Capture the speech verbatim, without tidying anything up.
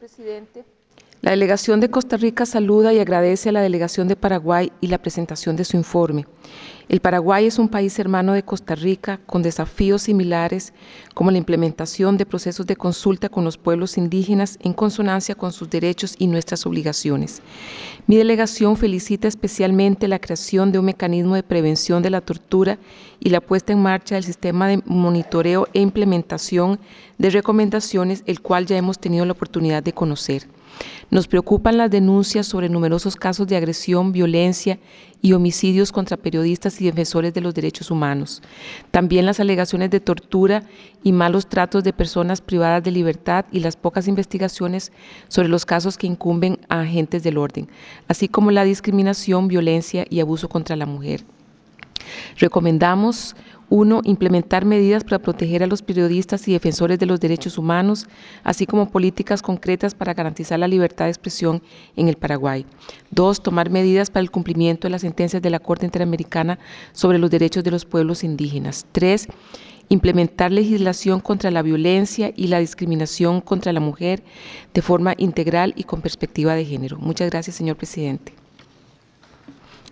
presidente. La delegación de Costa Rica saluda y agradece a la delegación de Paraguay y la presentación de su informe. El Paraguay es un país hermano de Costa Rica con desafíos similares como la implementación de procesos de consulta con los pueblos indígenas en consonancia con sus derechos y nuestras obligaciones. Mi delegación felicita especialmente la creación de un mecanismo de prevención de la tortura y la puesta en marcha del sistema de monitoreo e implementación de recomendaciones, el cual ya hemos tenido la oportunidad de conocer. Nos preocupan las denuncias sobre numerosos casos de agresión, violencia y homicidios contra periodistas y defensores de los derechos humanos. También las alegaciones de tortura y malos tratos de personas privadas de libertad y las pocas investigaciones sobre los casos que incumben a agentes del orden, así como la discriminación, violencia y abuso contra la mujer. Recomendamos, uno, implementar medidas para proteger a los periodistas y defensores de los derechos humanos, así como políticas concretas para garantizar la libertad de expresión en el Paraguay. Dos, tomar medidas para el cumplimiento de las sentencias de la Corte Interamericana sobre los derechos de los pueblos indígenas. Tres, implementar legislación contra la violencia y la discriminación contra la mujer de forma integral y con perspectiva de género. Muchas gracias, señor presidente.